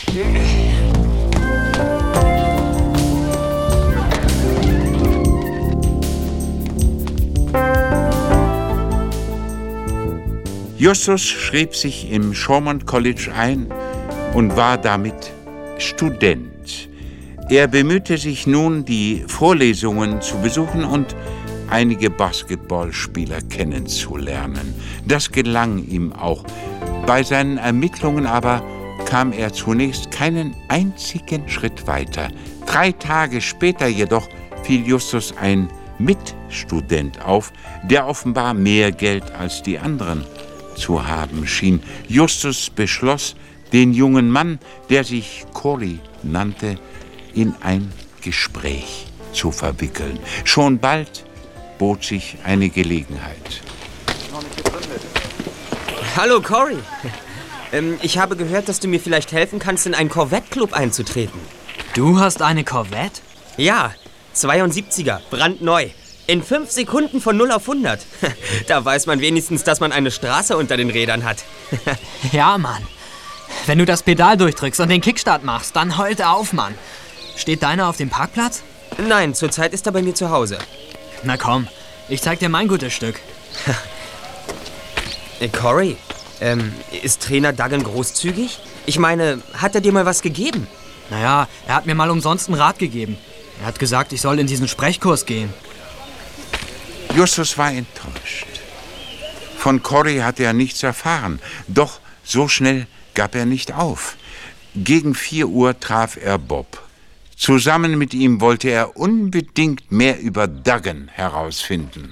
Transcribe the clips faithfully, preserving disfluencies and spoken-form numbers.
Justus schrieb sich im Shormont College ein und war damit Student. Er bemühte sich nun, die Vorlesungen zu besuchen und einige Basketballspieler kennenzulernen. Das gelang ihm auch. Bei seinen Ermittlungen aber kam er zunächst keinen einzigen Schritt weiter. Drei Tage später jedoch fiel Justus ein Mitstudent auf, der offenbar mehr Geld als die anderen zu haben schien. Justus beschloss, den jungen Mann, der sich Corey nannte, in ein Gespräch zu verwickeln. Schon bald bot sich eine Gelegenheit. Hallo Corey. Ähm, ich habe gehört, dass du mir vielleicht helfen kannst, in einen Corvette-Club einzutreten. Du hast eine Corvette? Ja, zweiundsiebziger, brandneu. In fünf Sekunden von null auf hundert. Da weiß man wenigstens, dass man eine Straße unter den Rädern hat. Ja, Mann. Wenn du das Pedal durchdrückst und den Kickstart machst, dann heult er auf, Mann. Steht deiner auf dem Parkplatz? Nein, zurzeit ist er bei mir zu Hause. Na komm, ich zeig dir mein gutes Stück. Äh, Corey, ähm, ist Trainer Duggan großzügig? Ich meine, hat er dir mal was gegeben? Naja, er hat mir mal umsonst einen Rat gegeben. Er hat gesagt, ich soll in diesen Sprechkurs gehen. Justus war enttäuscht. Von Corey hatte er nichts erfahren. Doch so schnell gab er nicht auf. Gegen vier Uhr traf er Bob. Zusammen mit ihm wollte er unbedingt mehr über Duggan herausfinden.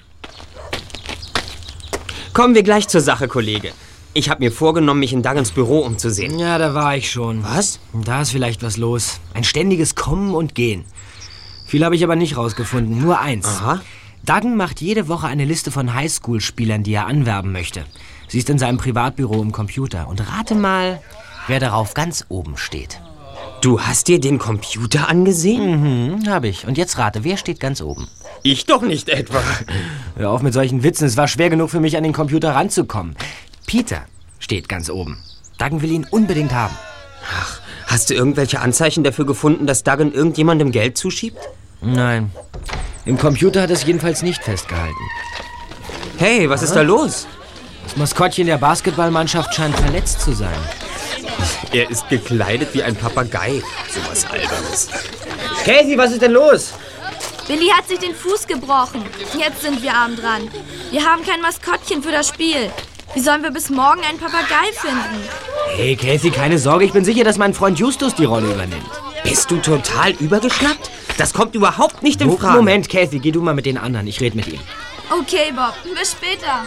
Kommen wir gleich zur Sache, Kollege. Ich habe mir vorgenommen, mich in Duggans Büro umzusehen. Ja, da war ich schon. Was? Da ist vielleicht was los. Ein ständiges Kommen und Gehen. Viel habe ich aber nicht rausgefunden, nur eins. Aha. Duggan macht jede Woche eine Liste von Highschool-Spielern, die er anwerben möchte. Sie ist in seinem Privatbüro im Computer. Und rate mal, wer darauf ganz oben steht. Du hast dir den Computer angesehen? Mhm, habe ich. Und jetzt rate, wer steht ganz oben? Ich doch nicht etwa. Hör auf mit solchen Witzen. Es war schwer genug für mich, an den Computer ranzukommen. Peter steht ganz oben. Duggan will ihn unbedingt haben. Ach, hast du irgendwelche Anzeichen dafür gefunden, dass Duggan irgendjemandem Geld zuschiebt? Nein. Im Computer hat es jedenfalls nicht festgehalten. Hey, was ist da los? Das Maskottchen der Basketballmannschaft scheint verletzt zu sein. Er ist gekleidet wie ein Papagei. So was Albernes. Casey, was ist denn los? Billy hat sich den Fuß gebrochen. Jetzt sind wir arm dran. Wir haben kein Maskottchen für das Spiel. Wie sollen wir bis morgen einen Papagei finden? Hey, Casey, keine Sorge. Ich bin sicher, dass mein Freund Justus die Rolle übernimmt. Bist du total übergeschnappt? Das kommt überhaupt nicht in Frage. Moment, Casey, geh du mal mit den anderen. Ich rede mit ihm. Okay, Bob. Bis später.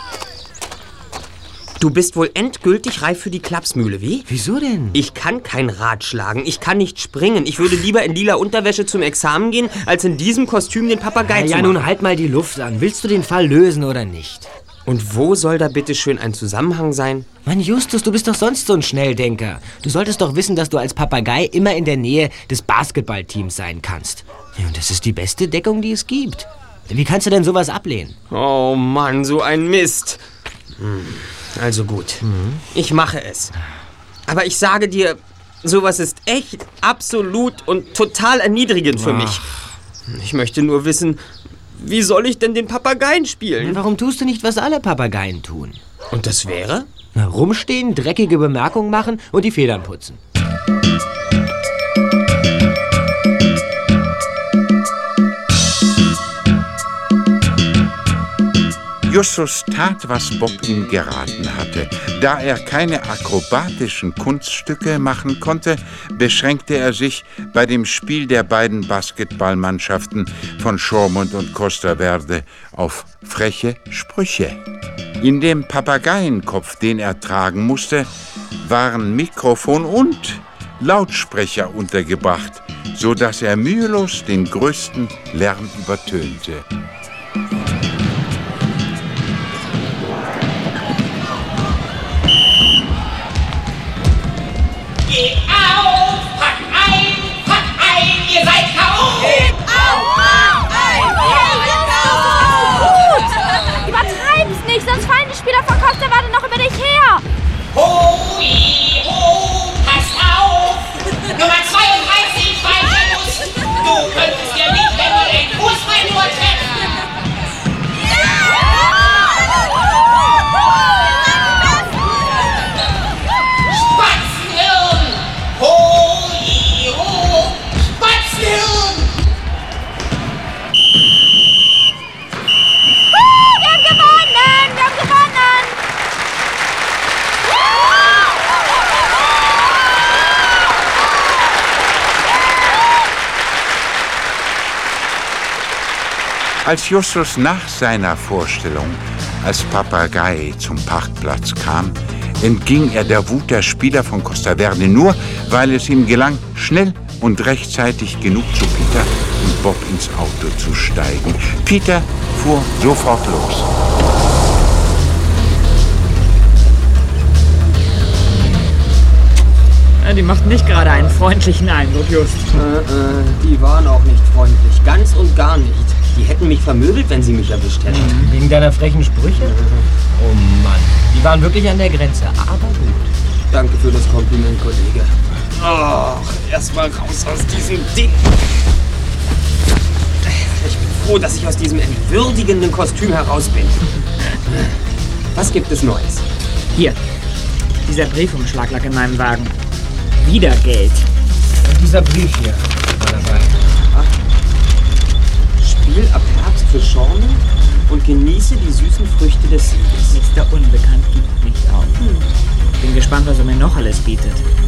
Du bist wohl endgültig reif für die Klapsmühle, wie? Wieso denn? Ich kann kein Rad schlagen, ich kann nicht springen. Ich würde lieber in lila Unterwäsche zum Examen gehen, als in diesem Kostüm den Papagei ja, zu ja, machen. nun halt mal die Luft an. Willst du den Fall lösen oder nicht? Und wo soll da bitte schön ein Zusammenhang sein? Mann, Justus, du bist doch sonst so ein Schnelldenker. Du solltest doch wissen, dass du als Papagei immer in der Nähe des Basketballteams sein kannst. Ja, und das ist die beste Deckung, die es gibt. Wie kannst du denn sowas ablehnen? Oh Mann, so ein Mist. Hm. Also gut, mhm. Ich mache es. Aber ich sage dir, sowas ist echt, absolut und total erniedrigend für Ach. mich. Ich möchte nur wissen, wie soll ich denn den Papageien spielen? Warum tust du nicht, was alle Papageien tun? Und das wäre? Na, rumstehen, dreckige Bemerkungen machen und die Federn putzen. Justus tat, was Bob ihm geraten hatte. Da er keine akrobatischen Kunststücke machen konnte, beschränkte er sich bei dem Spiel der beiden Basketballmannschaften von Shormont und Costa Verde auf freche Sprüche. In dem Papageienkopf, den er tragen musste, waren Mikrofon und Lautsprecher untergebracht, so dass er mühelos den größten Lärm übertönte. Geht auf, packt ein, packt ein, ihr seid K O! Geht auf, packt ein, ihr seid Gut! Übertreib's nicht, sonst fallen die Spieler von Costa Verde noch über dich her! Hoi, ho, passt auf! Als Justus nach seiner Vorstellung als Papagei zum Parkplatz kam, entging er der Wut der Spieler von Costa Verde nur, weil es ihm gelang, schnell und rechtzeitig genug zu Peter und Bob ins Auto zu steigen. Peter fuhr sofort los. Ja, die macht nicht gerade einen freundlichen Eindruck, Just. Äh, äh, die waren auch nicht freundlich. Ganz und gar nicht. Die hätten mich vermöbelt, wenn sie mich erwischt hätten. Mhm. Wegen deiner frechen Sprüche? Mhm. Oh Mann, die waren wirklich an der Grenze, aber gut. Danke für das Kompliment, Kollege. Ach, erstmal raus aus diesem Ding. Ich bin froh, dass ich aus diesem entwürdigenden Kostüm heraus bin. Was gibt es Neues? Hier, dieser Briefumschlag lag in meinem Wagen. Wieder Geld. Und dieser Brief hier war dabei. Spiel ab Herbst für Schorne und genieße die süßen Früchte des Sieges. Mister Unbekannt gibt nicht auf. Hm. Bin gespannt, was er mir noch alles bietet.